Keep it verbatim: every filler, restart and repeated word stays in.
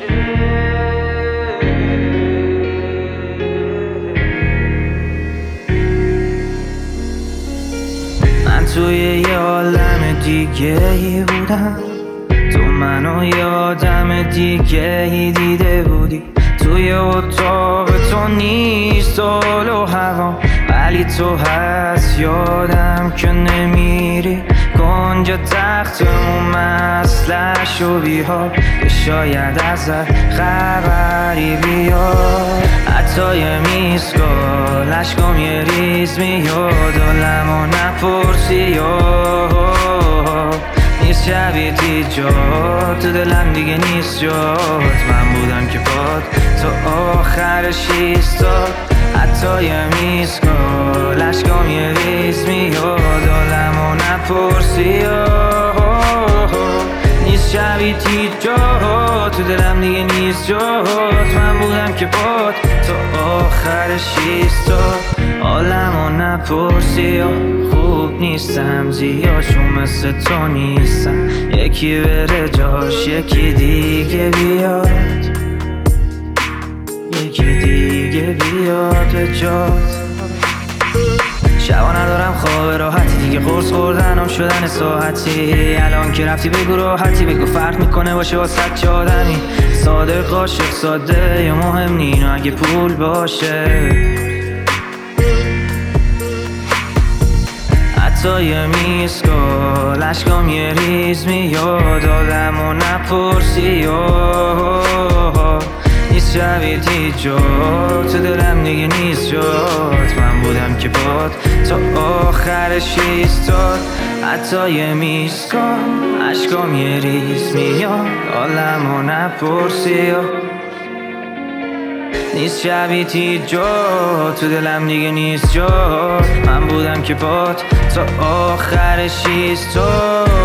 من توی یه عالم دیگه ای بودم، تو منو یه آدم دیگه ای دیده بودی. توی اتاق تو نیست حال و هوا، ولی تو هست یادم که نمیری. کنج تختمون مسلش و بیها، شاید ازت خبری بیاد. حتی یه میسکال عشقام یه ریز میاد و لما نپرسی نیست شبیه جات تو دلم دیگه نیست جات. من بودم که باد تو آخرش ایستاد. حتی یه میسکال عشقام یه ریز میاد و لما نپرسی نیست شبیه جات تو دلم دیگه نیست جات. من بودم که باد تو آخرش ایستاد. عالمو نپرسی خوب نیستم زیاد، چون مثل تو نیستم. یکی بره جاش یکی دیگه بیاد، یکی دیگه بیاد به جات. شبا ندارم خواب راحتی دیگه، قرص خوردنم شدن ساعتی. الان که رفتی بگو راحتی، بگو فرق میکنه باشه واسه چه آدمی. صادق عاشق ساده یا مهم نی، اگه پول باشه. حتی یه میسکال عشقام یه ریز میاد آدمو نپرسی نیست شبیه جات تو دلم دیگه نیست جات. من بودم که باد تا آخرش ایستاد. حتی یه میسکال عشقام یه ریز میاد عالمو نپرسی نیست شبیه جات تو دلم دیگه نیست جات. من بودم که باد تا آخرش ایستاد.